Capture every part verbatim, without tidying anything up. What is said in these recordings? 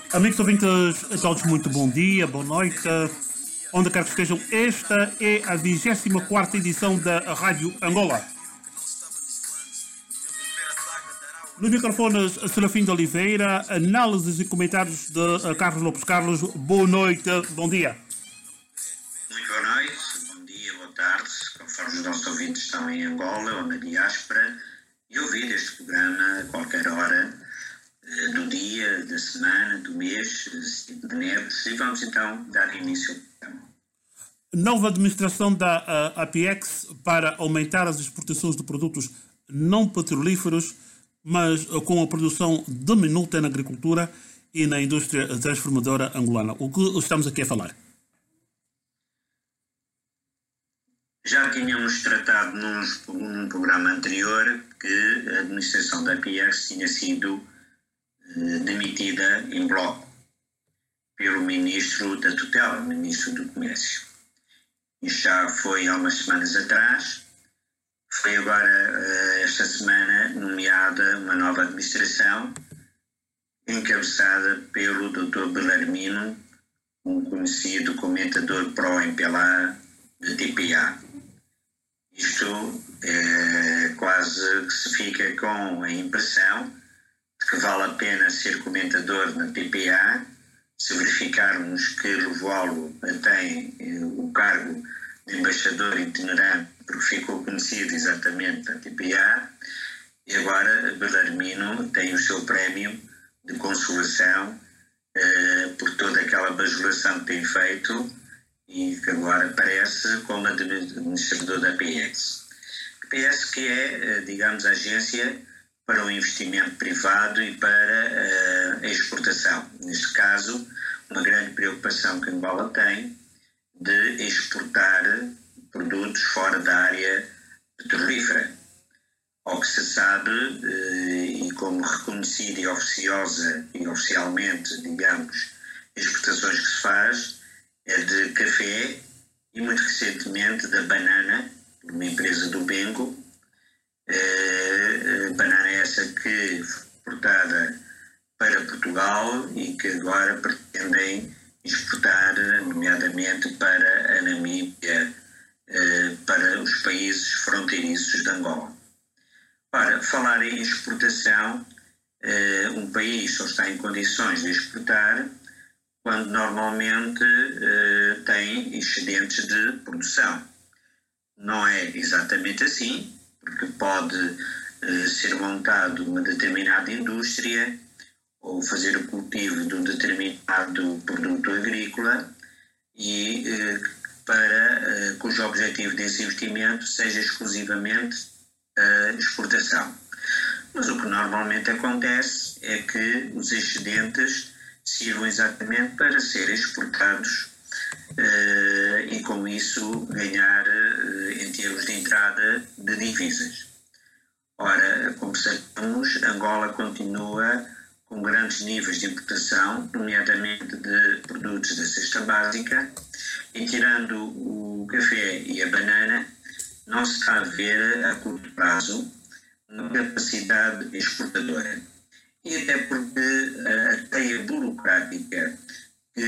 Amigos ouvintes, a todos muito bom dia, boa noite. Onde quer que estejam, esta é a vigésima quarta edição da Rádio Angola. Nos microfones, Serafim de Oliveira, análises e comentários de Carlos Lopes. Carlos, boa noite, bom dia. Muito boa noite, bom dia, boa tarde, conforme os nossos ouvintes estão em Angola ou na diáspora, e ouvir este programa a qualquer hora do dia, da semana, do mês, de neves, e vamos então dar início ao programa. Nova administração da A P E X para aumentar as exportações de produtos não petrolíferos, mas com a produção diminuta na agricultura e na indústria transformadora angolana. O que estamos aqui a falar? Já tínhamos tratado num, num programa anterior que a administração da A P E X tinha sido demitida em bloco pelo Ministro da Tutela, Ministro do Comércio. Isso já foi há umas semanas atrás. Foi agora, esta semana, nomeada uma nova administração, encabeçada pelo doutor Belarmino, um conhecido comentador pró-M P L A de T P A. Isto é, quase que se fica com a impressão que vale a pena ser comentador na T P A, se verificarmos que Luvolo tem o cargo de embaixador itinerante, porque ficou conhecido exatamente na T P A, e agora Belarmino tem o seu prémio de consolação eh, por toda aquela bajulação que tem feito e que agora aparece como administrador da A P E X. A P E X que é, digamos, a agência para o investimento privado e para a exportação. Neste caso, uma grande preocupação que Angola tem de exportar produtos fora da área petrolífera. Ao que se sabe, e como reconhecida e oficiosa e oficialmente, digamos, exportações que se faz, é de café e muito recentemente da banana, por uma empresa do Bengo. Uh, banana essa que foi exportada para Portugal e que agora pretendem exportar, nomeadamente para a Namíbia, uh, para os países fronteiriços de Angola. Para falar em exportação, uh, um país só está em condições de exportar quando normalmente uh, tem excedentes de produção. Não é exatamente assim, porque pode uh, ser montado uma determinada indústria ou fazer o cultivo de um determinado produto agrícola e uh, para uh, cujo objetivo desse investimento seja exclusivamente a exportação. Mas o que normalmente acontece é que os excedentes sirvam exatamente para serem exportados Uh, e com isso ganhar uh, em termos de entrada de divisas. Ora, como sabemos, Angola continua com grandes níveis de importação, nomeadamente de produtos da cesta básica, e tirando o café e a banana, não se está a ver a curto prazo uma capacidade exportadora. E até porque a teia burocrática que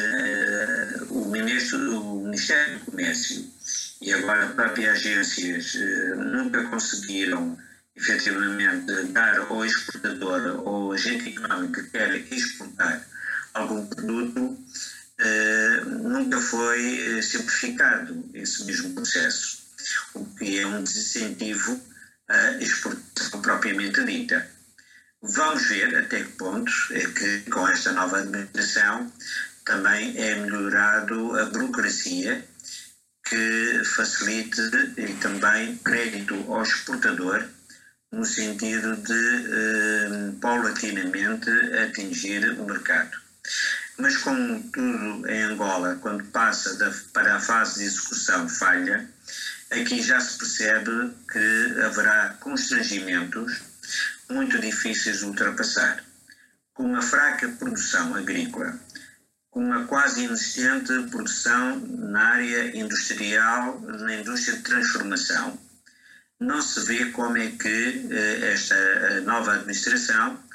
uh, o, ministro, o Ministério do Comércio e agora as próprias agências uh, nunca conseguiram efetivamente dar ao exportador ou ao agente económico que quer exportar algum produto, uh, nunca foi simplificado esse mesmo processo, o que é um desincentivo à exportação propriamente dita. Vamos ver até que ponto é que com esta nova administração também é melhorado a burocracia que facilite e também crédito ao exportador no sentido de eh, paulatinamente atingir o mercado. Mas como tudo em Angola, quando passa da, para a fase de execução falha, aqui já se percebe que haverá constrangimentos muito difíceis de ultrapassar. Com uma fraca produção agrícola, com uma quase inexistente produção na área industrial, na indústria de transformação, não se vê como é que eh, esta nova administração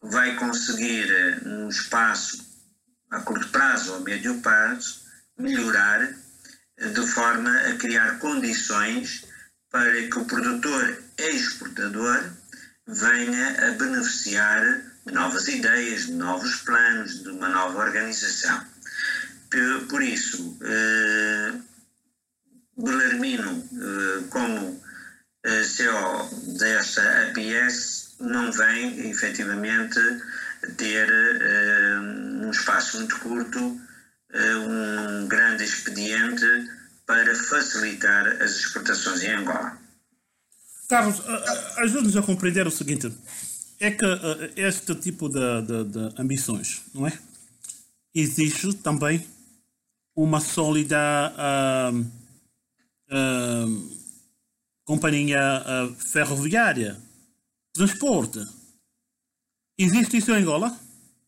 vai conseguir, num espaço a curto prazo ou médio prazo, melhorar de forma a criar condições para que o produtor exportador venha a beneficiar de novas ideias, de novos planos, de uma nova organização. Por isso, eh, Belarmino, eh, como eh, C E O desta A P S, não vem efetivamente ter, eh, num espaço muito curto, eh, um grande expediente para facilitar as exportações em Angola. Carlos, ajude-nos a compreender o seguinte: é que este tipo de, de, de ambições, não é? Existe também uma sólida uh, uh, companhia uh, ferroviária, transporte. Existe isso em Angola?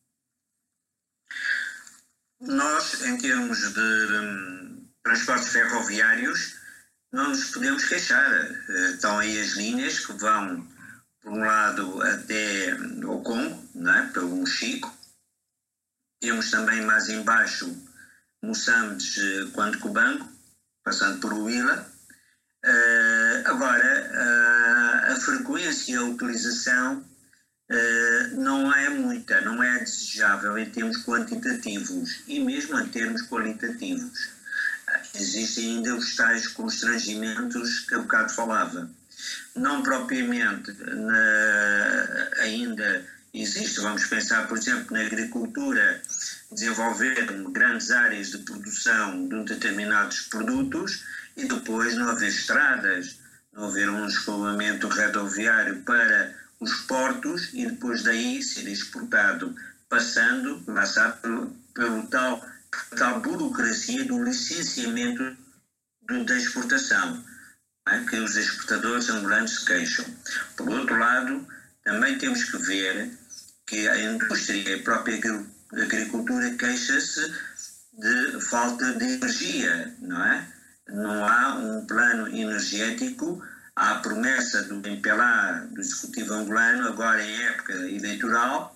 Nós, em termos de um, transportes ferroviários, não nos podemos queixar. Estão aí as linhas que vão, por um lado, até o Congo, não é? Pelo Mochico. Temos também mais embaixo Moçambiques, quanto Cubango, passando por Huila. Uh, agora, uh, a frequência e a utilização uh, não é muita, não é desejável em termos quantitativos e mesmo em termos qualitativos. Uh, existem ainda os tais constrangimentos que há bocado falava. Não propriamente na, ainda existe, vamos pensar, por exemplo, na agricultura, desenvolver grandes áreas de produção de determinados produtos e depois não haver estradas, não haver um escoamento rodoviário para os portos e depois daí ser exportado, passando, lá sabe, pelo, pelo tal, tal burocracia do licenciamento do, da exportação, é? Que os exportadores angolanos se queixam. Por outro lado, também temos que ver que a indústria e a própria agricultura queixa-se de falta de energia, não é? Não há um plano energético, há a promessa do M P L A, do Executivo angolano, agora em época eleitoral,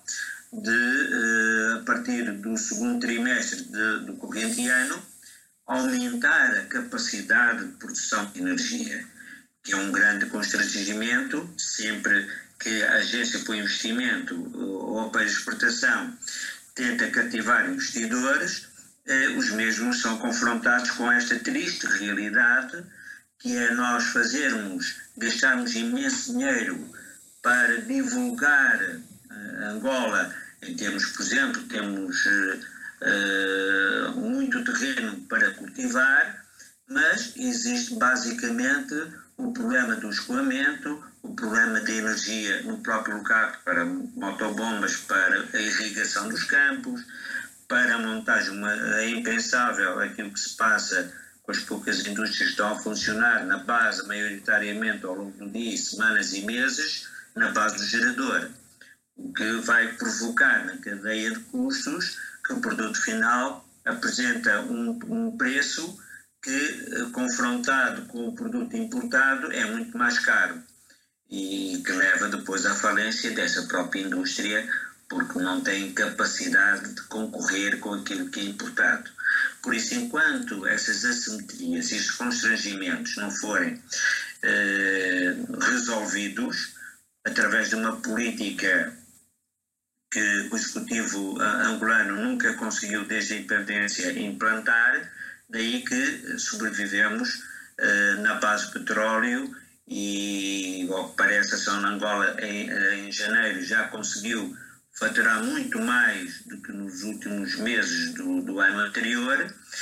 de, a partir do segundo trimestre de, do corrente ano, aumentar a capacidade de produção de energia, que é um grande constrangimento, sempre que a Agência para o Investimento ou para a Exportação tenta cativar investidores, eh, os mesmos são confrontados com esta triste realidade, que é nós fazermos, gastarmos imenso dinheiro para divulgar eh, Angola, em termos, por exemplo, temos eh, eh, muito terreno para cultivar, mas existe basicamente o problema do escoamento, o problema da energia no próprio local para motobombas, para a irrigação dos campos, para a montagem, uma, é impensável aquilo que se passa com as poucas indústrias que estão a funcionar na base, maioritariamente ao longo do dia, semanas e meses, na base do gerador, o que vai provocar na cadeia de custos que o produto final apresenta um, um preço que, confrontado com o produto importado, é muito mais caro e que leva depois à falência dessa própria indústria, porque não tem capacidade de concorrer com aquilo que é importado. Por isso, enquanto essas assimetrias e esses constrangimentos não forem eh, resolvidos através de uma política que o Executivo angolano nunca conseguiu, desde a independência, implantar, daí que sobrevivemos uh, na base de petróleo e, ao que parece, a Ação de Angola em, em janeiro já conseguiu faturar muito mais do que nos últimos meses do, do ano anterior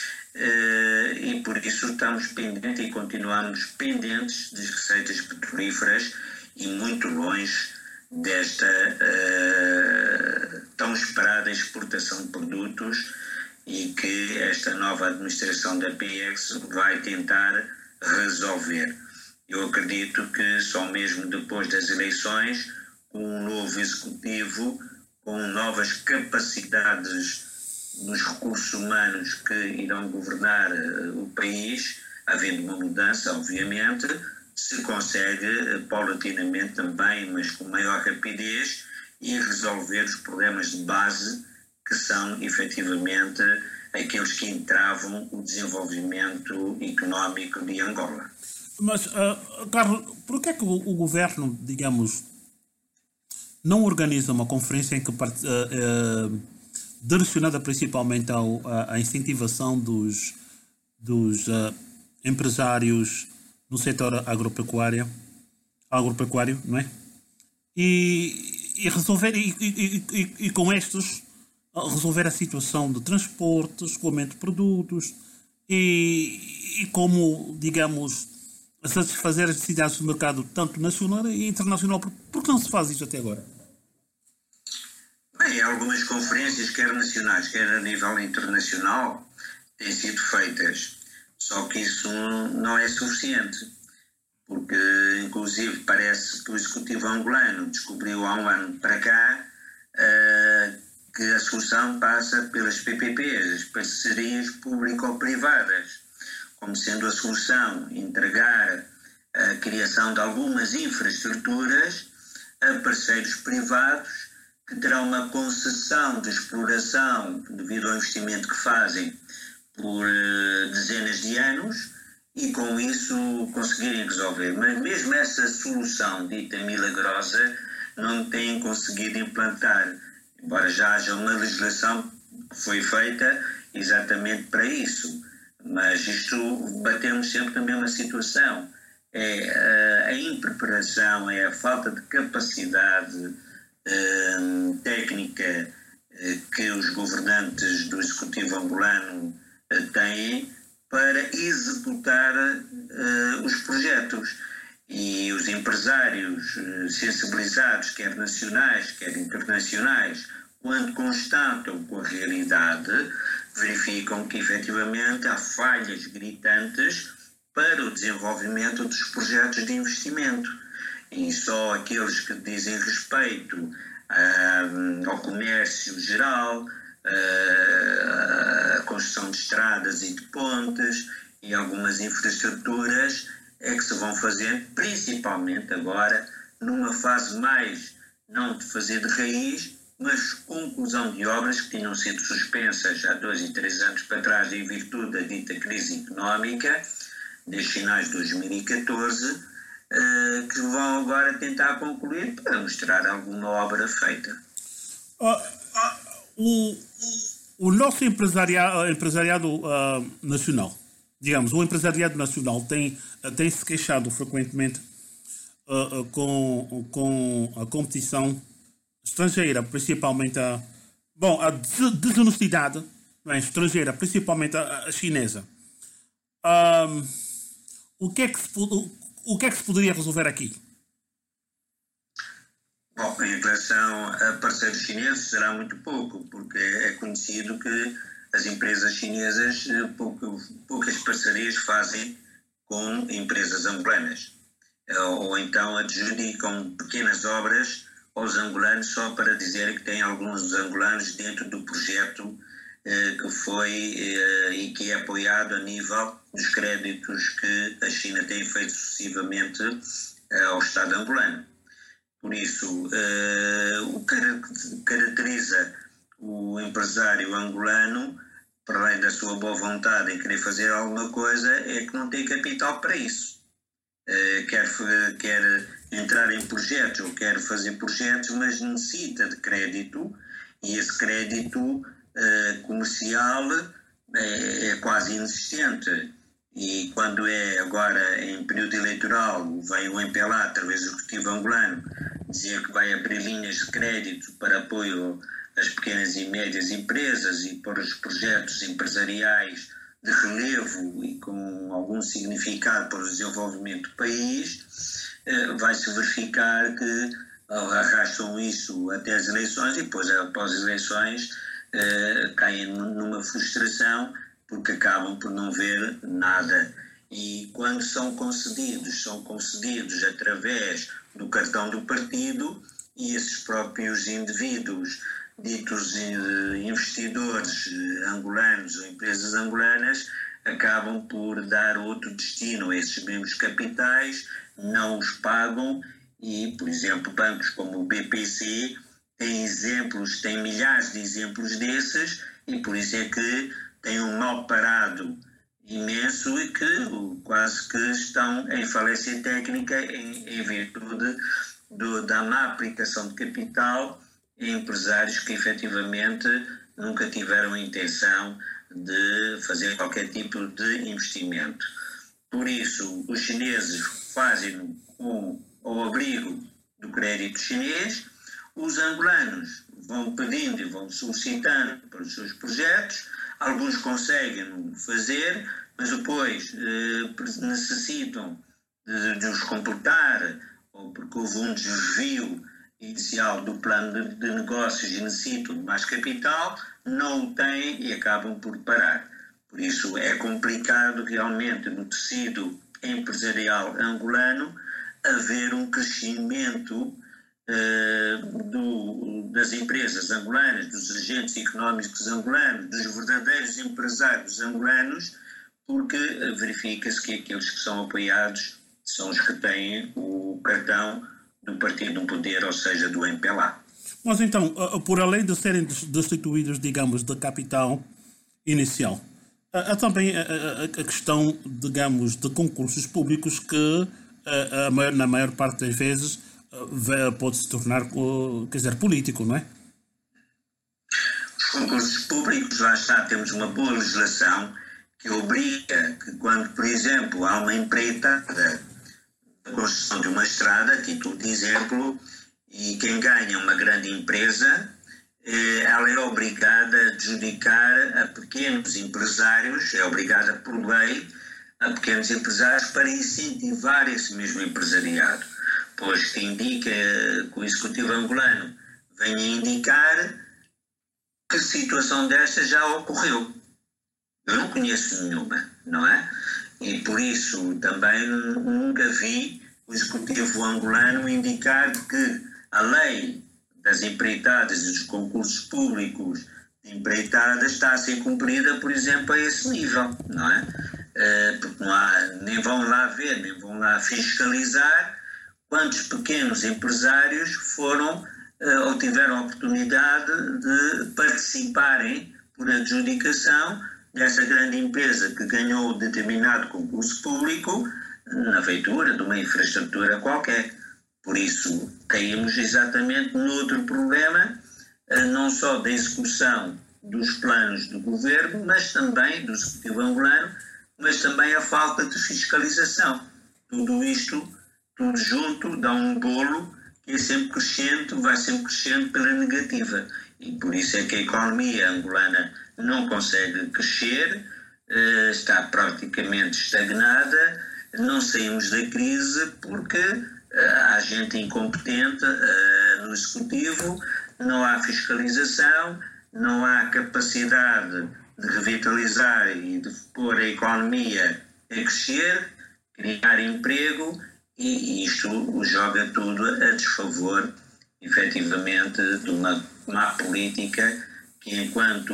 uh, e por isso estamos pendentes e continuamos pendentes das receitas petrolíferas e muito longe desta uh, tão esperada exportação de produtos e que esta nova administração da P X vai tentar resolver. Eu acredito que só mesmo depois das eleições, com um novo executivo, com novas capacidades nos recursos humanos que irão governar uh, o país, havendo uma mudança, obviamente, se consegue uh, paulatinamente também, mas com maior rapidez, e resolver os problemas de base que são efetivamente aqueles que entravam o desenvolvimento económico de Angola. Mas, uh, Carlos, por que é que o, o governo, digamos, não organiza uma conferência em que, uh, uh, direcionada principalmente ao, à, à incentivação dos, dos uh, empresários no setor agropecuário, agropecuário, não é? E, e resolver, e, e, e, e com estes, resolver a situação de transportes, escoamento de produtos e, e como, digamos, satisfazer as necessidades do mercado tanto nacional e internacional. Por que não se faz isso até agora? Bem, algumas conferências, quer nacionais, quer a nível internacional, têm sido feitas, só que isso não é suficiente, porque inclusive parece que o executivo angolano descobriu há um ano para cá uh, que a solução passa pelas P P Ps, as parcerias público-privadas, como sendo a solução entregar a criação de algumas infraestruturas a parceiros privados que terão uma concessão de exploração devido ao investimento que fazem por uh, dezenas de anos e com isso conseguirem resolver. Mas mesmo essa solução dita milagrosa não têm conseguido implantar, embora já haja uma legislação que foi feita exatamente para isso. Mas isto batemos sempre na mesma situação. É a impreparação, é a falta de capacidade uh, técnica uh, que os governantes do executivo angolano uh, têm para executar uh, os projetos. E os empresários uh, sensibilizados, quer nacionais, quer internacionais, quando constatam com a realidade, verificam que efetivamente há falhas gritantes para o desenvolvimento dos projetos de investimento. E só aqueles que dizem respeito ah, ao comércio geral, ah, a construção de estradas e de pontes e algumas infraestruturas é que se vão fazer, principalmente agora, numa fase mais, não de fazer de raiz, mas conclusão de obras que tinham sido suspensas há dois e três anos para trás em virtude da dita crise económica, desde finais de dois mil e catorze, uh, que vão agora tentar concluir para mostrar alguma obra feita. Uh, uh, o, o nosso empresariado, empresariado uh, nacional, digamos, o empresariado nacional tem, uh, tem se queixado frequentemente uh, uh, com, com a competição estrangeira, principalmente a, bom, a desonestidade, não é, estrangeira, principalmente a, a chinesa. Um, o, que é que se, o, o que é que se poderia resolver aqui? Bom, em relação a parceiros chineses será muito pouco, porque é conhecido que as empresas chinesas pouco, poucas parcerias fazem com empresas angolanas, ou, ou então adjudicam pequenas obras aos angolanos só para dizer que tem alguns dos angolanos dentro do projeto eh, que foi eh, e que é apoiado a nível dos créditos que a China tem feito sucessivamente eh, ao Estado angolano. Por isso, eh, o que caracteriza o empresário angolano, para além da sua boa vontade em querer fazer alguma coisa, é que não tem capital para isso. Uh, quer, quer entrar em projetos ou quer fazer projetos, mas necessita de crédito e esse crédito uh, comercial é, é quase inexistente. E quando é agora em período eleitoral, vem o M P L A, através do Executivo angolano, dizer que vai abrir linhas de crédito para apoio às pequenas e médias empresas e para os projetos empresariais de relevo e com algum significado para o desenvolvimento do país, vai-se verificar que arrastam isso até as eleições e depois, após as eleições, caem numa frustração porque acabam por não ver nada. E quando são concedidos, são concedidos através do cartão do partido e esses próprios indivíduos ditos investidores angolanos ou empresas angolanas acabam por dar outro destino a esses mesmos capitais, não os pagam e, por exemplo, bancos como o B P C tem exemplos, tem milhares de exemplos desses, e por isso é que tem um mal parado imenso e que quase que estão em falência técnica em, em virtude do, da má aplicação de capital em empresários que efetivamente nunca tiveram a intenção de fazer qualquer tipo de investimento. Por isso, os chineses fazem com o abrigo do crédito chinês, os angolanos vão pedindo e vão solicitando para os seus projetos, alguns conseguem fazer, mas depois eh, necessitam de, de os completar, ou porque houve um desvio inicial do plano de, de negócios e necessitam de mais capital, não o têm e acabam por parar. Por isso é complicado realmente no tecido empresarial angolano haver um crescimento uh, do, das empresas angolanas, dos agentes económicos angolanos, dos verdadeiros empresários angolanos, porque verifica-se que aqueles que são apoiados são os que têm o cartão do partido no poder, ou seja, do M P L A. Mas então, por além de serem destituídos, digamos, da capital inicial, há também a, a questão, digamos, de concursos públicos que, a, a maior, na maior parte das vezes, pode se tornar, quer dizer, político, não é? Os concursos públicos, lá está, temos uma boa legislação que obriga que quando, por exemplo, há uma empreitada da construção de uma estrada, a título de exemplo, e quem ganha uma grande empresa, ela é obrigada a adjudicar a pequenos empresários, é obrigada por lei a pequenos empresários para incentivar esse mesmo empresariado, pois que indica que o Executivo angolano vem a indicar que situação desta já ocorreu. Eu não conheço nenhuma, não é? E por isso também nunca vi o Executivo angolano indicar que a lei das empreitadas e dos concursos públicos de empreitadas está a ser cumprida, por exemplo, a esse nível, não é? Porque não há, nem vão lá ver, nem vão lá fiscalizar quantos pequenos empresários foram ou tiveram a oportunidade de participarem por adjudicação dessa grande empresa que ganhou determinado concurso público na feitura de uma infraestrutura qualquer. Por isso, caímos exatamente no outro problema, não só da execução dos planos do governo, mas também do Executivo angolano, mas também a falta de fiscalização. Tudo isto, tudo junto, dá um bolo que é sempre crescente, vai sempre crescendo pela negativa. E por isso é que a economia angolana não consegue crescer, está praticamente estagnada, não saímos da crise porque há gente incompetente no Executivo, não há fiscalização, não há capacidade de revitalizar e de pôr a economia a crescer, criar emprego, e isto joga tudo a desfavor, efetivamente, de uma má política que, enquanto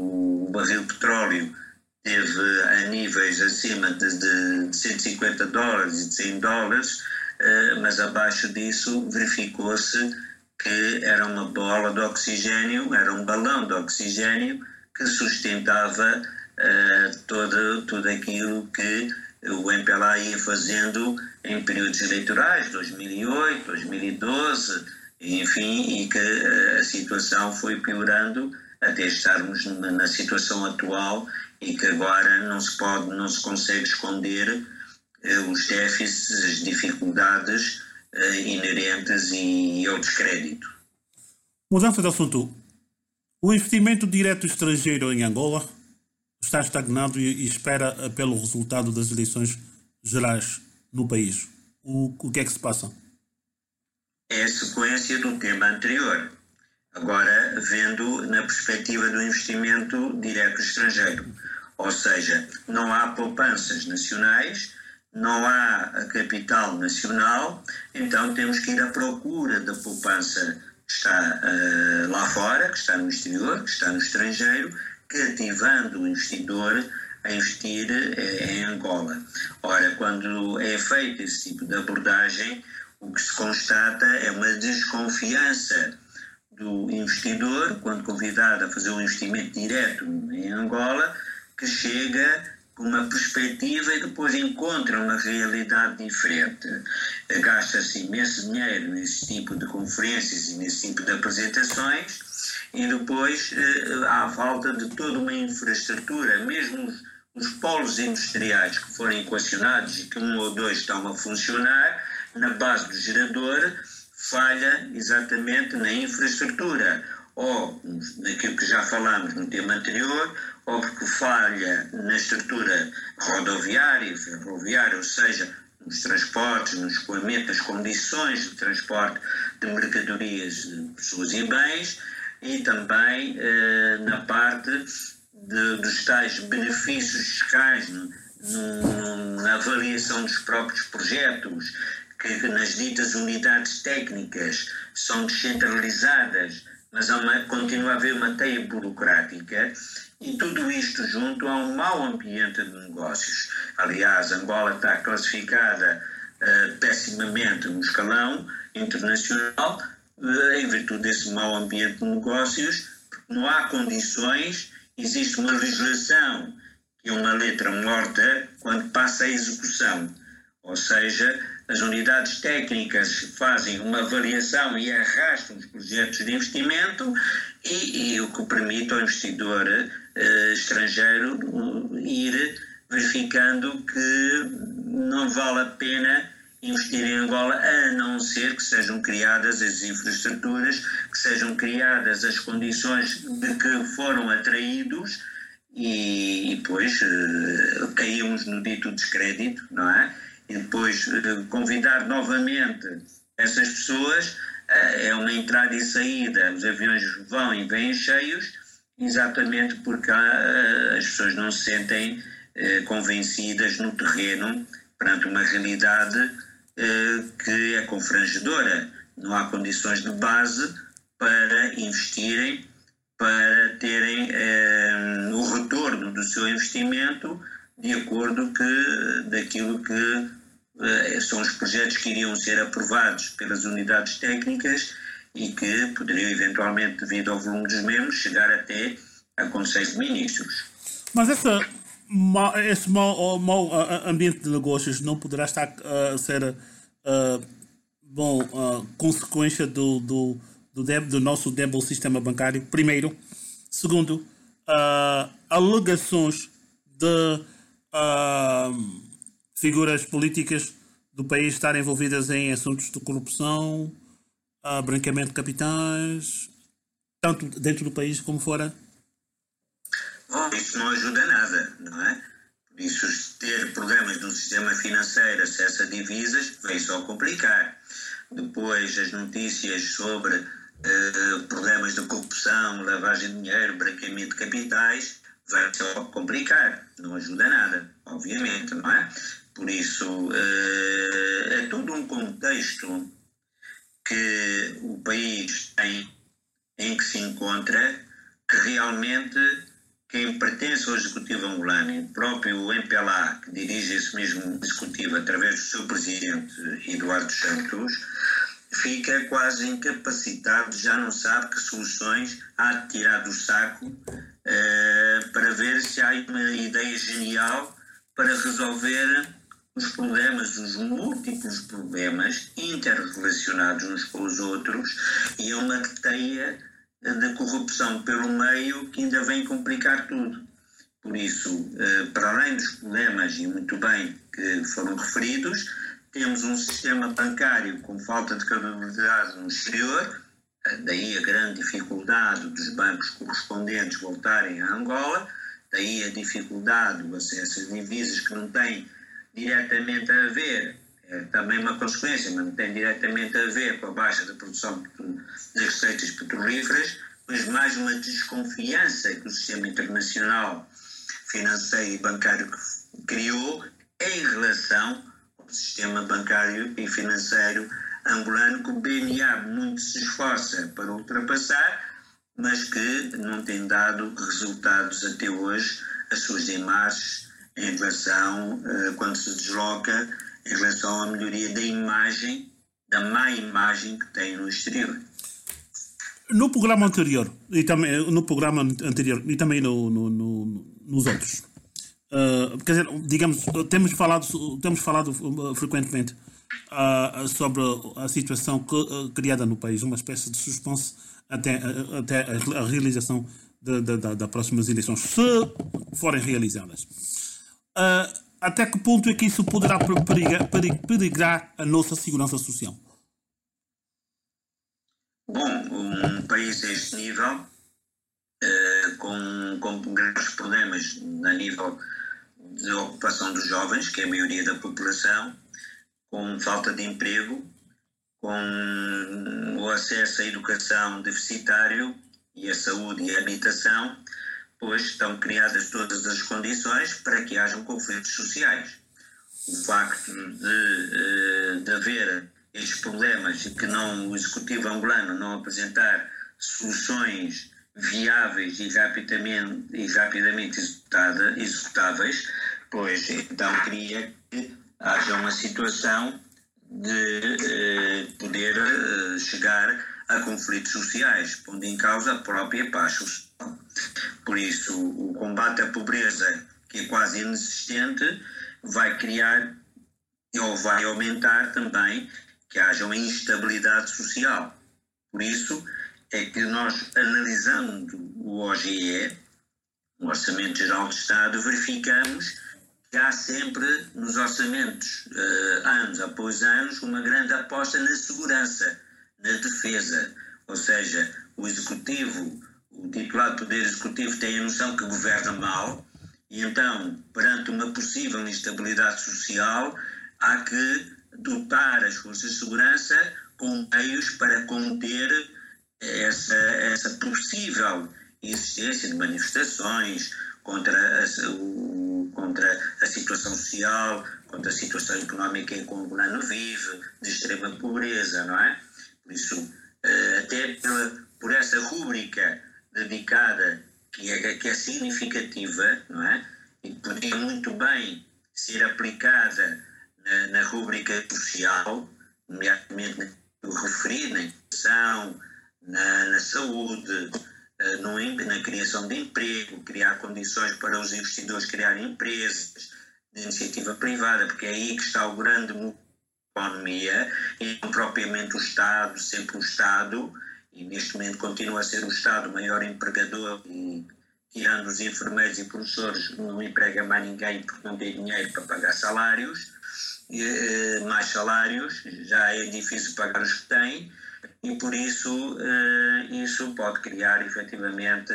o barril de petróleo teve a níveis acima de, de cento e cinquenta dólares e de cem dólares, mas abaixo disso verificou-se que era uma bola de oxigênio, era um balão de oxigênio que sustentava uh, todo, tudo aquilo que o M P L A ia fazendo em períodos eleitorais, dois mil e oito, dois mil e doze, enfim, e que uh, a situação foi piorando até estarmos na, na situação atual e que agora não se pode, não se consegue esconder os déficits, as dificuldades uh, inerentes e ao descrédito. Mudança de assunto. O investimento direto estrangeiro em Angola está estagnado e, e espera pelo resultado das eleições gerais no país. O, o que é que se passa? É a sequência do tema anterior. Agora, vendo na perspectiva do investimento direto estrangeiro. Ou seja, não há poupanças nacionais, não há capital nacional, então temos que ir à procura da poupança que está uh, lá fora, que está no exterior, que está no estrangeiro, cativando o investidor a investir uh, em Angola. Ora, quando é feito esse tipo de abordagem, o que se constata é uma desconfiança do investidor, quando convidado a fazer um investimento direto em Angola, que chega com uma perspectiva e depois encontra uma realidade diferente. Gasta-se imenso dinheiro nesse tipo de conferências e nesse tipo de apresentações e depois há a falta de toda uma infraestrutura, mesmo os, os polos industriais que forem equacionados e que um ou dois estão a funcionar, na base do gerador, falha exatamente na infraestrutura, ou naquilo que já falámos no tema anterior, ou porque falha na estrutura rodoviária, ferroviária, ou seja, nos transportes, no escoamento, nas condições de transporte de mercadorias, de pessoas e bens, e também eh, na parte de, dos tais benefícios fiscais, no, no, na avaliação dos próprios projetos, que nas ditas unidades técnicas são descentralizadas, mas há uma, continua a haver uma teia burocrática, e tudo isto junto a um mau ambiente de negócios. Aliás, Angola está classificada uh, pessimamente no escalão internacional uh, em virtude desse mau ambiente de negócios, porque não há condições, existe uma legislação que é uma letra morta quando passa a execução, ou seja, as unidades técnicas fazem uma avaliação e arrastam os projetos de investimento e, e o que permite ao investidor eh, estrangeiro uh, ir verificando que não vale a pena investir em Angola, a não ser que sejam criadas as infraestruturas, que sejam criadas as condições de que foram atraídos e, e depois uh, caímos no dito descrédito, não é? E depois convidar novamente essas pessoas, é uma entrada e saída, os aviões vão e vêm cheios, exatamente porque as pessoas não se sentem convencidas no terreno perante uma realidade que é confrangedora. Não há condições de base para investirem, para terem o retorno do seu investimento de acordo que, daquilo que são os projetos que iriam ser aprovados pelas unidades técnicas e que poderiam eventualmente, devido ao volume dos mesmos, chegar até a Conselho de Ministros. Mas essa, esse mau, mau ambiente de negócios não poderá estar a uh, ser uh, bom, uh, consequência do, do, do, deb, do nosso débil sistema bancário, primeiro. Segundo, uh, alegações de uh, figuras políticas do país estarem envolvidas em assuntos de corrupção, uh, branqueamento de capitais, tanto dentro do país como fora? Bom, isso não ajuda nada, não é? Por isso, ter problemas no sistema financeiro, acesso a divisas, vem só complicar. Depois, as notícias sobre uh, problemas de corrupção, lavagem de dinheiro, branqueamento de capitais, vai só complicar, não ajuda nada, obviamente, não é? Por isso, é todo um contexto que o país tem, em que se encontra, que realmente quem pertence ao Executivo angolano, o próprio M P L A, que dirige esse mesmo Executivo através do seu presidente, Eduardo Santos, fica quase incapacitado, já não sabe que soluções há de tirar do saco uh, para ver se há uma ideia genial para resolver os problemas, os múltiplos problemas interrelacionados uns com os outros, e é uma teia de corrupção pelo meio que ainda vem complicar tudo. Por isso, para além dos problemas, e muito bem que foram referidos, temos um sistema bancário com falta de credibilidade no exterior, daí a grande dificuldade dos bancos correspondentes voltarem a Angola, daí a dificuldade do acesso a divisas que não tem diretamente a ver, é também uma consequência, mas não tem diretamente a ver com a baixa da produção das receitas petrolíferas, mas mais uma desconfiança que o sistema internacional financeiro e bancário criou em relação ao sistema bancário e financeiro angolano, que o B N A muito se esforça para ultrapassar, mas que não tem dado resultados até hoje as suas imagens em relação, uh, quando se desloca, em relação à melhoria da imagem, da má imagem que tem no exterior. No programa anterior, e também no programa anterior e também no, no, no, nos outros, uh, quer dizer, digamos, temos falado, temos falado frequentemente uh, sobre a situação que, uh, criada no país, uma espécie de suspense até, uh, até a realização de, de, de, das próximas eleições, se forem realizadas. Uh, até que ponto é que isso poderá perigrar, perigrar a nossa segurança social? Bom, um país deste nível, uh, com, com grandes problemas a nível de ocupação dos jovens, que é a maioria da população, com falta de emprego, com o acesso à educação deficitário e à saúde e à habitação, pois estão criadas todas as condições para que hajam conflitos sociais. O facto de, de haver estes problemas e que não, o Executivo angolano não apresentar soluções viáveis e rapidamente, e rapidamente executada, executáveis, pois então cria que haja uma situação de eh, poder eh, chegar a conflitos sociais, pondo em causa a própria paz social. Por isso, o combate à pobreza, que é quase inexistente, vai criar ou vai aumentar também que haja uma instabilidade social. Por isso é que nós, analisando o O G E, o Orçamento Geral do Estado, verificamos que há sempre nos orçamentos, uh, anos após anos, uma grande aposta na segurança, na defesa. Ou seja, o Executivo, o titular do Poder Executivo tem a noção que governa mal e então, perante uma possível instabilidade social, há que dotar as forças de segurança com meios para conter essa, essa possível existência de manifestações contra a, o, contra a situação social, contra a situação económica em que o angolano vive, de extrema pobreza, não é? Por isso, até pela, por essa rúbrica dedicada, que é, que é significativa, não é? E que podia muito bem ser aplicada na, na rúbrica social, nomeadamente no referi, na educação, na, na saúde, no, na criação de emprego, criar condições para os investidores criarem empresas de iniciativa privada, porque é aí que está o grande economia, e não propriamente o Estado, sempre o Estado, e neste momento continua a ser o Estado o maior empregador, e tirando os enfermeiros e professores não emprega mais ninguém porque não tem dinheiro para pagar salários, e, mais salários, já é difícil pagar os que têm, e por isso isso pode criar efetivamente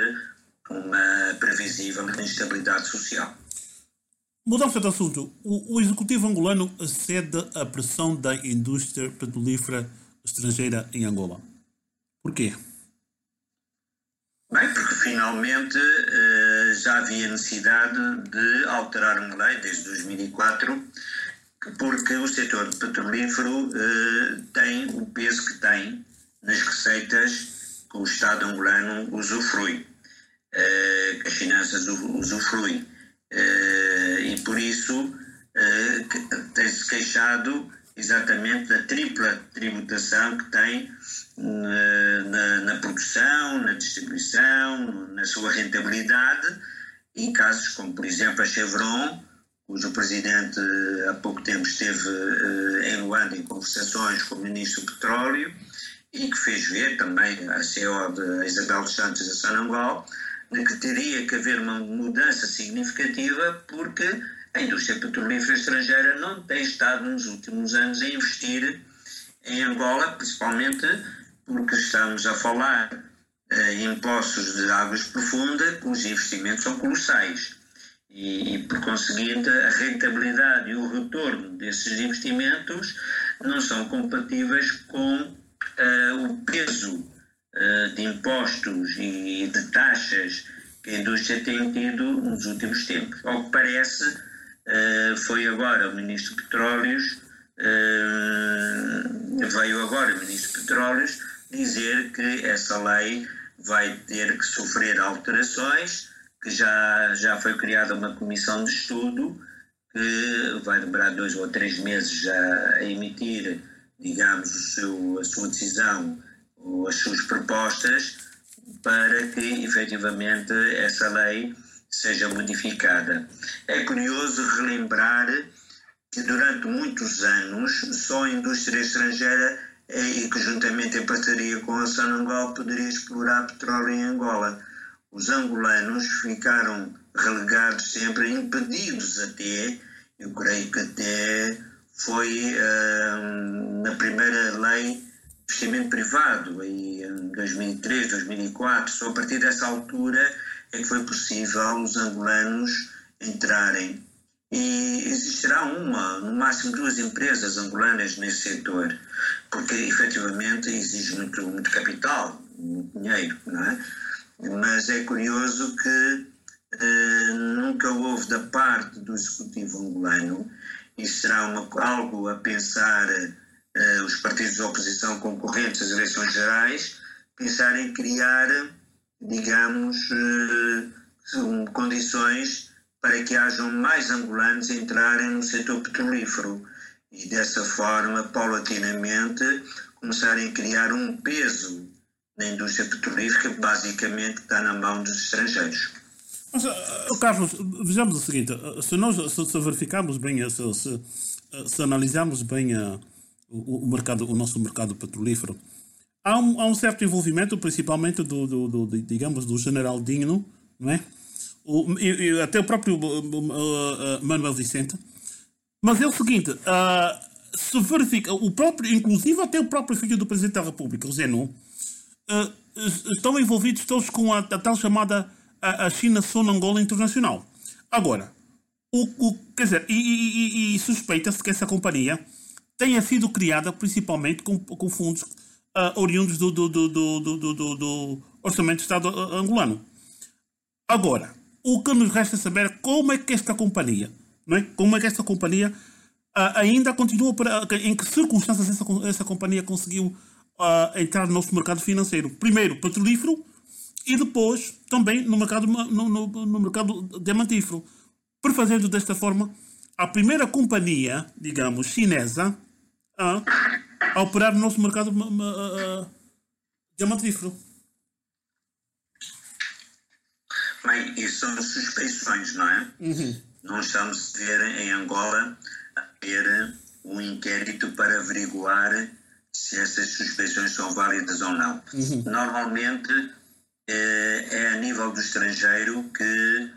uma previsível instabilidade social. Mudamos de assunto. O, o Executivo angolano cede à pressão da indústria petrolífera estrangeira em Angola. Porquê? Bem, porque finalmente eh, já havia necessidade de alterar uma lei desde dois mil e quatro, porque o setor petrolífero eh, tem o peso que tem nas receitas que o Estado angolano usufrui, eh, que as finanças usufruem. Uh, e por isso uh, tem-se queixado exatamente da tripla tributação que tem uh, na, na produção, na distribuição, na sua rentabilidade, em casos como, por exemplo, a Chevron, cujo presidente uh, há pouco tempo esteve uh, em Luanda em conversações com o ministro do Petróleo e que fez ver também a C E O de Isabel dos Santos de Sonangol, de que teria que haver uma mudança significativa porque a indústria petrolífera estrangeira não tem estado nos últimos anos a investir em Angola, principalmente porque estamos a falar eh, em poços de águas profundas, cujos investimentos são colossais. E, e, por conseguinte, a rentabilidade e o retorno desses investimentos não são compatíveis com eh, o peso de impostos e de taxas que a indústria tem tido nos últimos tempos. Ao que parece, foi agora o Ministro de Petróleos, veio agora o Ministro de Petróleos dizer que essa lei vai ter que sofrer alterações, que já, já foi criada uma comissão de estudo que vai demorar dois ou três meses a emitir, digamos, o seu, a sua decisão as suas propostas para que, efetivamente, essa lei seja modificada. É curioso relembrar que durante muitos anos só a indústria estrangeira e que juntamente em parceria com a Sonangol poderia explorar petróleo em Angola. Os angolanos ficaram relegados sempre, impedidos até, eu creio que até foi uh, na primeira lei de investimento privado, em dois mil e três, dois mil e quatro, só a partir dessa altura é que foi possível os angolanos entrarem. E existirá uma, no máximo duas empresas angolanas nesse setor, porque efetivamente exige muito, muito capital, muito dinheiro, não é? Mas é curioso que eh, nunca houve da parte do executivo angolano, e será uma, algo a pensar eh, os partidos de oposição concorrentes às eleições gerais, pensar em criar, digamos, eh, um, condições para que hajam mais angolanos entrarem no setor petrolífero e dessa forma, paulatinamente, começarem a criar um peso na indústria petrolífera que basicamente está na mão dos estrangeiros. Mas, uh, Carlos, vejamos o seguinte, uh, se nós se, se verificarmos bem, se, se, uh, se analisarmos bem uh, o, o, mercado, o nosso mercado petrolífero, há um, há um certo envolvimento, principalmente do, do, do, do, digamos, do general Digno, não é? O, e, e até o próprio uh, uh, Manuel Vicente. Mas é o seguinte, uh, se verifica, o próprio, inclusive até o próprio filho do Presidente da República, o Zenon, uh, estão envolvidos todos com a, a tal chamada a, a China Sonangol Internacional. Agora, o, o, quer dizer, e, e, e, e suspeita-se que essa companhia tenha sido criada principalmente com, com fundos uh, oriundos do, do, do, do, do, do, do Orçamento do Estado angolano. Agora, o que nos resta saber é como é que esta companhia, não é? Como é que esta companhia uh, ainda continua, para, em que circunstâncias essa, essa companhia conseguiu uh, entrar no nosso mercado financeiro. Primeiro, petrolífero, e depois também no mercado, no, no, no mercado diamantífero. Por fazendo desta forma, a primeira companhia, digamos, chinesa uh, a operar no nosso mercado uh, uh, diamantífero. Bem, isso são suspeições, não é? Uhum. Não estamos a ver em Angola a ter um inquérito para averiguar se essas suspeições são válidas ou não. Uhum. Normalmente é, é a nível do estrangeiro que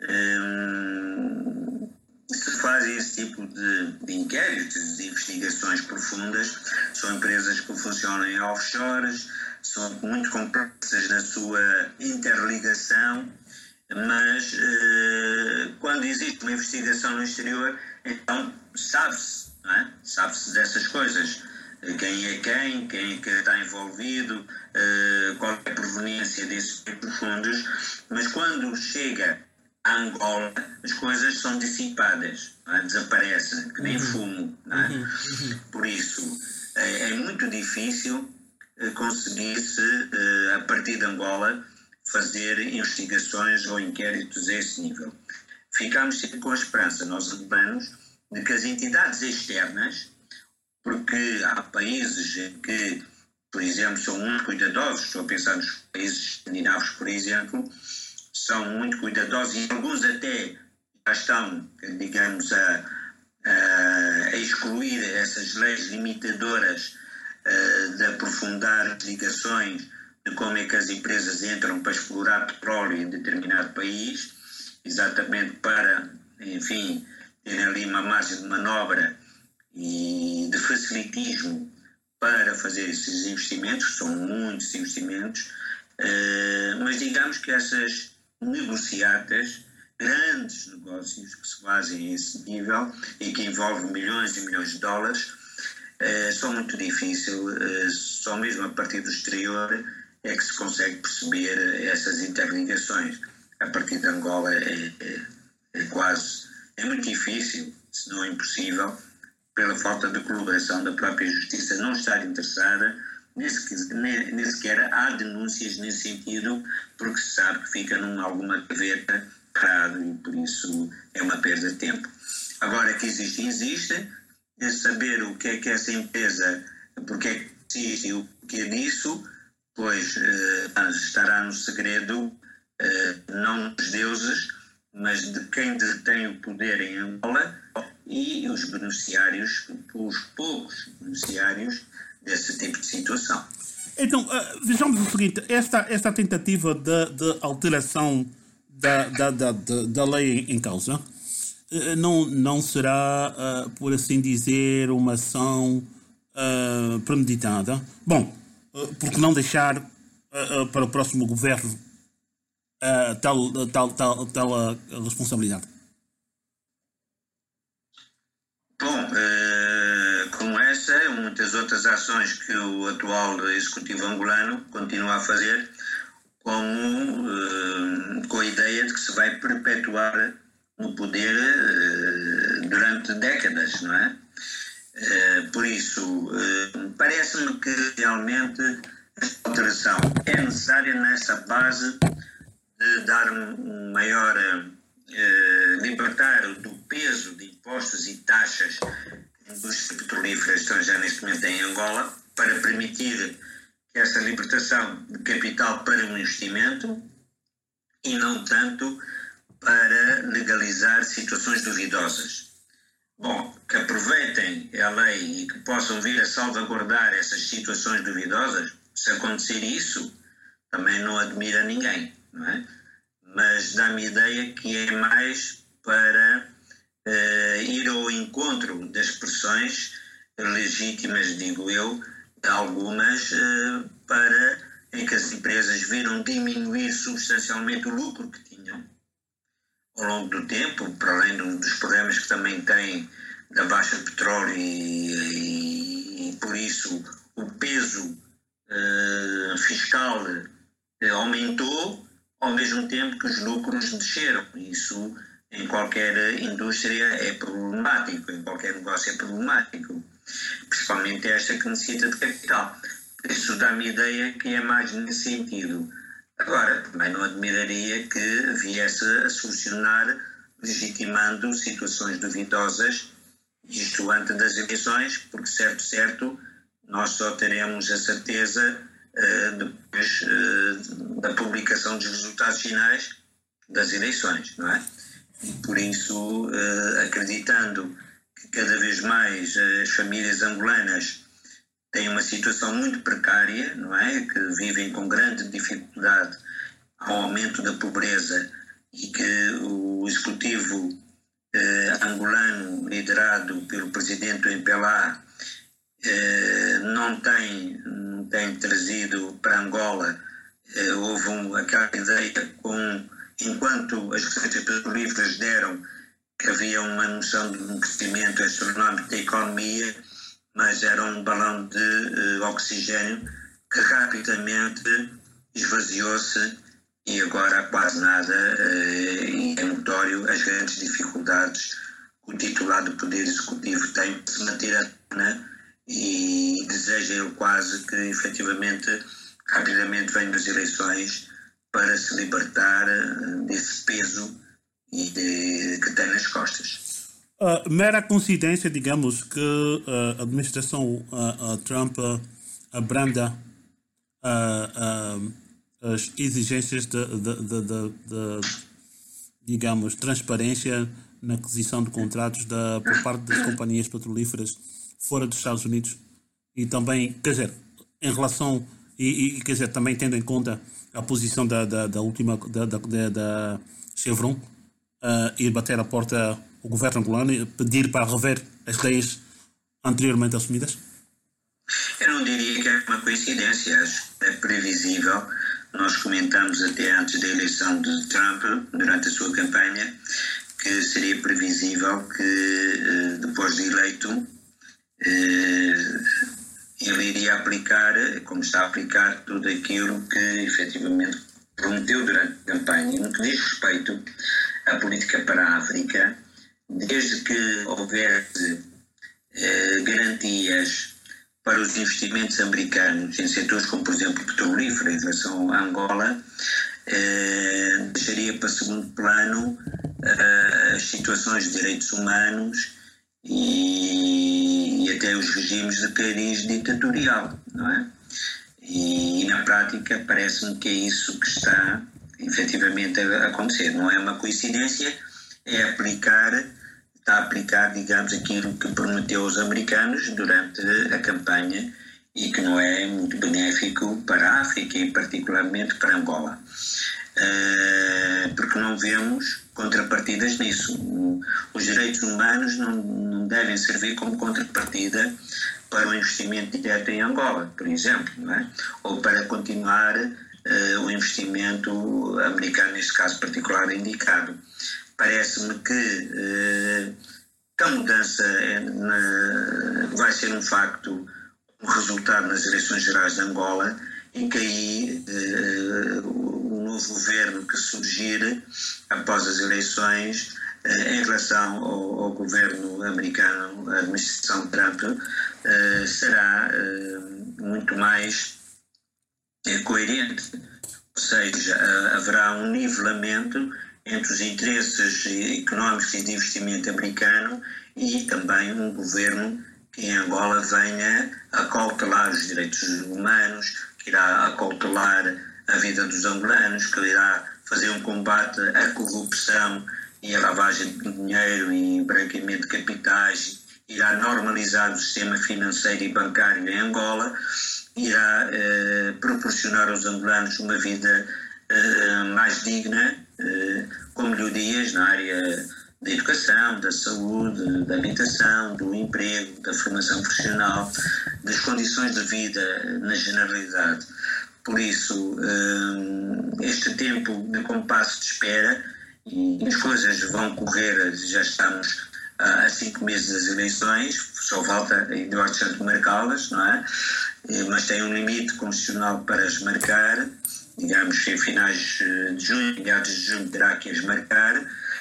hum, se fazem esse tipo de, de inquéritos, de investigações profundas. São empresas que funcionam em offshores, são muito complexas na sua interligação, mas uh, quando existe uma investigação no exterior, então sabe-se, não é? Sabe-se dessas coisas. Quem é quem, quem é que está envolvido, uh, qual é a proveniência desses fundos, mas quando chega a Angola, as coisas são dissipadas, não é? Desaparecem, que nem fumo, não é? Por isso, é, é muito difícil uh, conseguir-se, uh, a partir de Angola, fazer investigações ou inquéritos a esse nível. Ficamos sempre com a esperança, nós angolanos, de que as entidades externas, porque há países em que, por exemplo, são muito cuidadosos, estou a pensar nos países escandinavos, por exemplo, são muito cuidadosos e alguns até já estão, digamos, a, a, a excluir essas leis limitadoras uh, de aprofundar as ligações de como é que as empresas entram para explorar petróleo em determinado país, exatamente para, enfim, terem ali uma margem de manobra e de facilitismo para fazer esses investimentos, que são muitos investimentos, mas digamos que essas negociatas, grandes negócios que se fazem a esse nível e que envolvem milhões e milhões de dólares, são muito difíceis, só mesmo a partir do exterior é que se consegue perceber essas interligações. A partir de Angola é, é, é quase, é muito difícil, se não é impossível, pela falta de colaboração da própria Justiça não estar interessada, nem sequer, nem sequer há denúncias nesse sentido, porque se sabe que fica numa alguma gaveta errado e por isso é uma perda de tempo. Agora que existe, existe, é saber o que é que essa empresa, porque é que existe e o que é disso, pois uh, estará no segredo uh, não dos deuses, mas de quem detém o poder em Angola e os beneficiários, os poucos beneficiários desse tipo de situação. Então, uh, vejamos o seguinte, esta, esta tentativa de, de alteração da, da, da, da, da lei em causa uh, não, não será, uh, por assim dizer, uma ação uh, premeditada. Bom, uh, porque não deixar uh, uh, para o próximo governo uh, tal, tal, tal, tal uh, responsabilidade? Bom, uh, como essa e muitas outras ações que o atual executivo angolano continua a fazer, como uh, com a ideia de que se vai perpetuar no poder uh, durante décadas, não é? Uh, por isso, uh, parece-me que realmente esta alteração é necessária nessa base de dar um maior, uh, libertar do peso de impostos e taxas que a indústria petrolífera estão já neste momento em Angola, para permitir essa libertação de capital para o investimento e não tanto para legalizar situações duvidosas. Bom, que aproveitem a lei e que possam vir a salvaguardar essas situações duvidosas, se acontecer isso, também não admira ninguém, não é? Mas dá-me a ideia que é mais para uh, ir ao encontro das pressões legítimas, digo eu, algumas uh, para em que as empresas viram diminuir substancialmente o lucro que tinham ao longo do tempo, para além do, dos problemas que também têm da baixa de petróleo e, e, e por isso o peso uh, fiscal uh, aumentou, ao mesmo tempo que os lucros desceram. Isso em qualquer indústria é problemático, em qualquer negócio é problemático, principalmente esta que necessita de capital. Isso dá-me a ideia que é mais nesse sentido. Agora, também não admiraria que viesse a solucionar, legitimando situações duvidosas, isto antes das eleições, porque certo, certo, nós só teremos a certeza uh, depois uh, da publicação dos resultados finais das eleições, não é? E por isso, uh, acreditando que cada vez mais as famílias angolanas têm uma situação muito precária, não é? Que vivem com grande dificuldade ao aumento da pobreza e que o executivo eh, angolano, liderado pelo presidente M P L A, eh, não, tem, não tem trazido para Angola, eh, houve um, aquela ideia com, enquanto as receitas petrolíferas deram que havia uma noção de um crescimento astronómico da economia, mas era um balão de uh, oxigênio que rapidamente esvaziou-se e agora há quase nada, uh, e é notório as grandes dificuldades que o titular do Poder Executivo tem de se manter a cena e deseja ele quase que efetivamente rapidamente venham as eleições para se libertar uh, desse peso e de, que tem nas costas. Uh, mera coincidência, digamos, que uh, a administração uh, uh, Trump uh, abranda uh, uh, as exigências de, de, de, de, de, digamos, transparência na aquisição de contratos da, por parte das companhias petrolíferas fora dos Estados Unidos e também, quer dizer, em relação, e, e quer dizer, também tendo em conta a posição da, da, da última, da, da, da Chevron, uh, ir bater à porta o governo angolano e pedir para rever as leis anteriormente assumidas? Eu não diria que é uma coincidência, acho que é previsível. Nós comentamos até antes da eleição de Trump, durante a sua campanha, que seria previsível que, depois de eleito, ele iria aplicar, como está a aplicar, tudo aquilo que efetivamente prometeu durante a campanha. No que diz respeito à política para a África, desde que houvesse eh, garantias para os investimentos americanos em setores como, por exemplo, petrolífero em relação a Angola, eh, deixaria para segundo plano eh, as situações de direitos humanos e, e até os regimes de cariz ditatorial, não é? E, na prática, parece-me que é isso que está efetivamente a acontecer. Não é uma coincidência, é aplicar, está a aplicar, digamos, aquilo que prometeu aos americanos durante a campanha e que não é muito benéfico para a África e particularmente para Angola. Uh, porque não vemos contrapartidas nisso. Os direitos humanos não, não devem servir como contrapartida para o investimento direto em Angola, por exemplo, não é? Ou para continuar uh, o investimento americano, neste caso particular, indicado. Parece-me que, uh, que a mudança é na, vai ser um facto, um resultado nas eleições gerais de Angola, e que aí uh, o novo governo que surgir após as eleições, uh, em relação ao, ao governo americano, a administração Trump, uh, será uh, muito mais uh, coerente. Ou seja, uh, haverá um nivelamento entre os interesses económicos e de investimento americano e também um governo que em Angola venha a cautelar os direitos humanos, que irá acautelar a vida dos angolanos, que irá fazer um combate à corrupção e à lavagem de dinheiro e branqueamento de capitais, irá normalizar o sistema financeiro e bancário em Angola, irá eh, proporcionar aos angolanos uma vida eh, mais digna, eh, com melhorias na área da educação, da saúde, da habitação, do emprego, da formação profissional, das condições de vida na generalidade. Por isso, este tempo de compasso de espera, e as coisas vão correr, já estamos há cinco meses das eleições, só falta Eduardo Santos marcá-las, não é? Mas tem um limite constitucional para as marcar, digamos, em finais de junho, meados de junho terá que as marcar.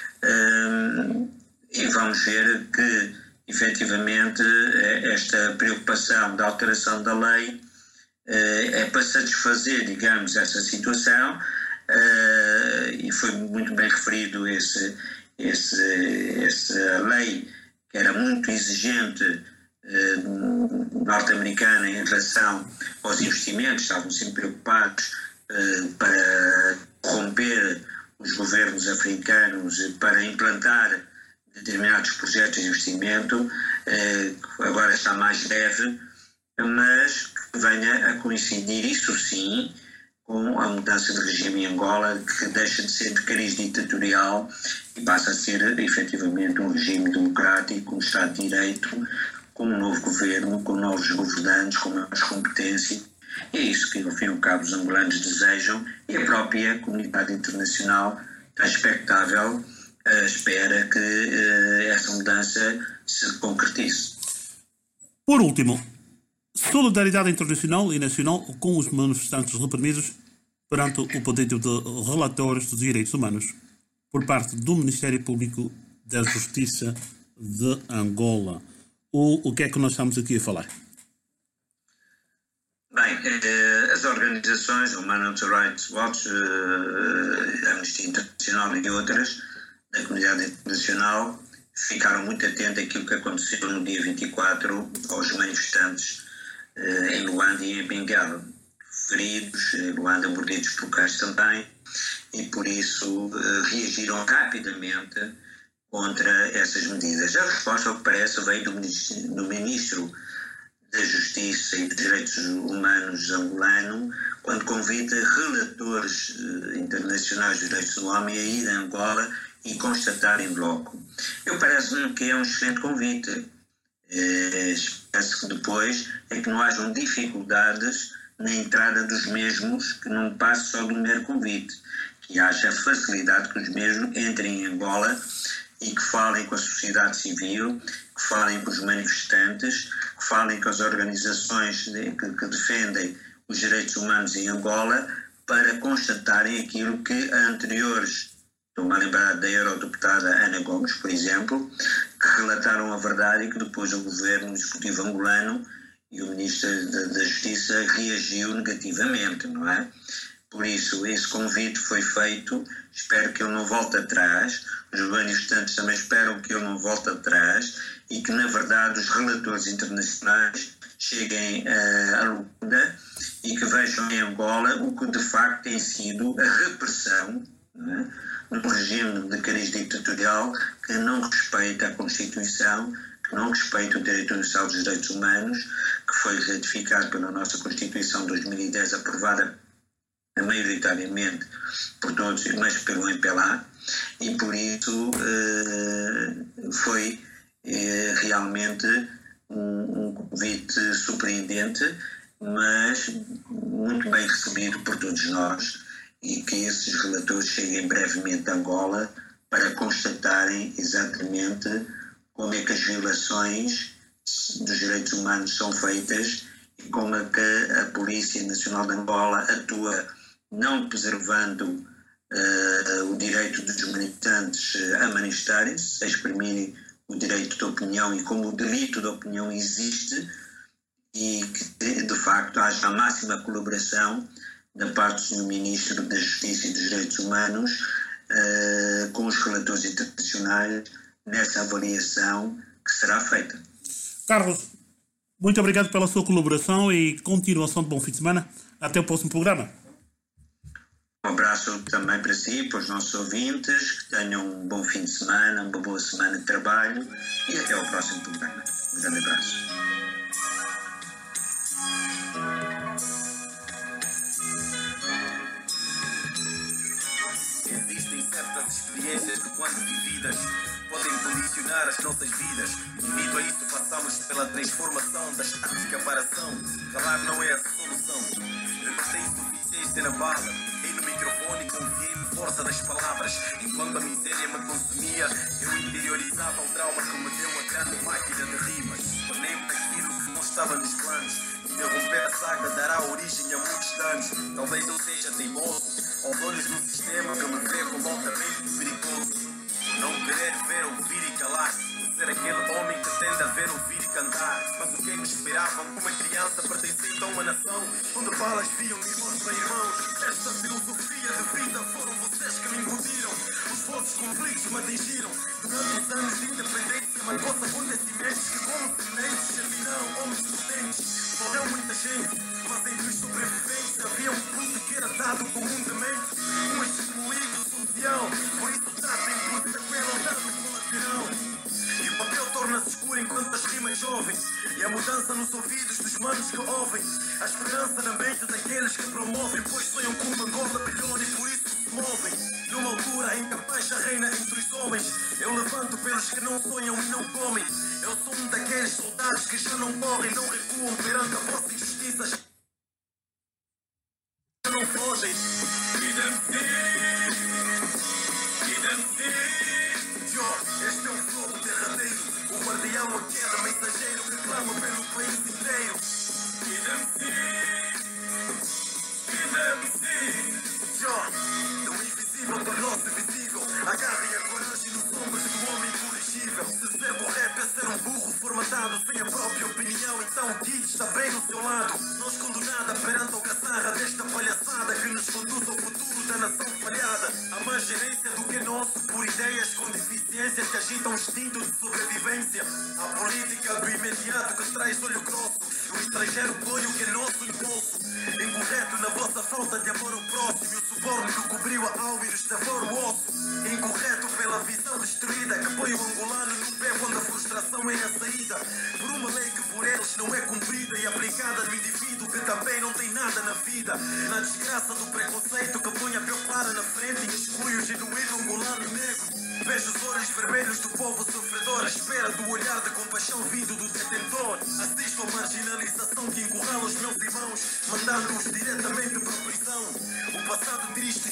Um, e vamos ver que, efetivamente, esta preocupação da alteração da lei uh, é para satisfazer, digamos, essa situação, uh, e foi muito bem referido esse, esse, essa lei, que era muito exigente, uh, norte-americana em relação aos investimentos, estavam sempre preocupados uh, para corromper os governos africanos para implantar determinados projetos de investimento, eh, agora está mais leve, mas que venha a coincidir, isso sim, com a mudança de regime em Angola, que deixa de ser de cariz ditatorial e passa a ser efetivamente um regime democrático, um Estado de Direito, com um novo governo, com novos governantes, com mais competência. É isso que, ao fim e ao cabo, os angolanos desejam, e a própria comunidade internacional está expectável, uh, espera que uh, essa mudança se concretize. Por último, solidariedade internacional e nacional com os manifestantes reprimidos perante o pedido de relatores dos direitos humanos por parte do Ministério Público da Justiça de Angola. O, o que é que nós estamos aqui a falar? Bem, eh, as organizações, o Human Rights Watch, eh, a Amnistia Internacional e outras, da comunidade internacional, ficaram muito atentos àquilo que aconteceu no dia vinte e quatro aos manifestantes eh, em Luanda e em Bengala. Feridos, em Luanda mordidos por cães também, e por isso eh, reagiram rapidamente contra essas medidas. A resposta, ao que parece, veio do ministro, do ministro da Justiça e dos Direitos Humanos angolano, quando convida relatores eh, internacionais de direitos do homem a ir a Angola e constatar em bloco. Eu parece-me que é um excelente convite. Eh, Espero-se que depois é que não hajam dificuldades na entrada dos mesmos, que não passe só do mero convite, que haja facilidade que os mesmos entrem em Angola e que falem com a sociedade civil, que falem com os manifestantes, que falem com as organizações de, que, que defendem os direitos humanos em Angola, para constatarem aquilo que a anteriores, estou-me a lembrar da eurodeputada Ana Gomes, por exemplo, que relataram a verdade e que depois o governo o executivo angolano e o ministro da, da Justiça reagiu negativamente, não é? Por isso, esse convite foi feito, espero que ele não volte atrás, os manifestantes também esperam que ele não volte atrás e que, na verdade, os relatores internacionais cheguem uh, a Luanda e que vejam em Angola o que de facto tem sido a repressão, né, no regime de cariz ditatorial que não respeita a Constituição, que não respeita o direito universal dos direitos humanos, que foi ratificado pela nossa Constituição de dois mil e dez, aprovada maioritariamente por todos, mas pelo M P L A, e por isso uh, foi uh, realmente um, um convite surpreendente, mas muito bem recebido por todos nós, e que esses relatores cheguem brevemente a Angola para constatarem exatamente como é que as violações dos direitos humanos são feitas e como é que a Polícia Nacional de Angola atua, não preservando uh, o direito dos manifestantes a manifestarem-se, a exprimirem o direito de opinião, e como o delito de opinião existe, e que de facto haja a máxima colaboração da parte do senhor Ministro da Justiça e dos Direitos Humanos uh, com os relatores internacionais nessa avaliação que será feita. Carlos, muito obrigado pela sua colaboração e continuação de bom fim de semana. Até o próximo programa. Um abraço também para si e para os nossos ouvintes, que tenham um bom fim de semana, uma boa semana de trabalho e até ao próximo programa. Um grande abraço. Existem certas experiências que, quando vividas, podem condicionar as nossas vidas. Devido a isso, passamos pela transformação da tática para ação. Calar não é a solução. Eu não tenho suficiência na bala, dei no microfone e confiei na força das palavras. Enquanto a miséria me consumia, eu interiorizava o trauma que me deu a grande máquina de rimas. Tornei-me daquilo que não estava nos planos. Interromper a saga dará origem a muitos danos. Talvez eu seja teimoso, aos olhos do sistema que me vê como altamente perigoso. Não querer ver, ouvir e calar, ser aquele homem que tende a ver, ouvir e cantar. Mas o que é que esperavam uma criança pertencente a uma nação onde balas viam irmãos para irmãos? Esta filosofia de vida foram vocês que me incutiram. Os vossos conflitos me atingiram. Durante os anos de independência marcou-se acontecimentos que, como sementes, germinaram homens potentes. Morreu muita gente, mas entre os sobreviventes havia um fruto que era dado comumente, um excluído social. Por isso tratem por sequela ou dano colateral. E o papel torna-se escuro enquanto as rimas jovens, e a mudança nos ouvidos dos manos que ouvem. A esperança na mente daqueles que promovem, pois sonham com uma Angola melhor e por isso se movem. Numa altura em que a paz reina entre os homens, eu levanto pelos que não sonham e não comem. Eu sou um daqueles soldados que já não morrem, não recuam perante a vossa injustiça. Não fogem. Este é o flow derradeiro, o guardião, a queda, mensageiro que clama pelo país inteiro. Do invisível tornou-se visível. Agarrem a coragem nos ombros do homem incorrigível. Se ser o rap é ser um burro formatado sem a própria opinião, então o Kid está bem no seu lado. Não escondo nada perante a alcaçarra desta palhaçada que nos conduz ao futuro da nação falhada. A má gerência do que é nosso por ideias com deficiências que agitam o instinto de sobrevivência. A política do imediato que traz olho grosso. O estrangeiro põe o que é nosso no bolso. Incorreto na vossa falta de amor ao próximo, e o suborno que cobriu a alma e nos devora o osso. Incorreto pela visão destruída que põe o angolano num pé quando a frustração é a saída. Por uma lei que por eles não é cumprida e aplicada no indivíduo que também não tem nada na vida. Na desgraça do preconceito que põe a pior na frente e exclui o genuíno angolano negro. Vejo os olhos vermelhos do povo sofredor à espera do olhar de compaixão vindo do detentor. Assisto à marginalização que encurrala os meus irmãos, mandando-os diretamente para a prisão. O passado triste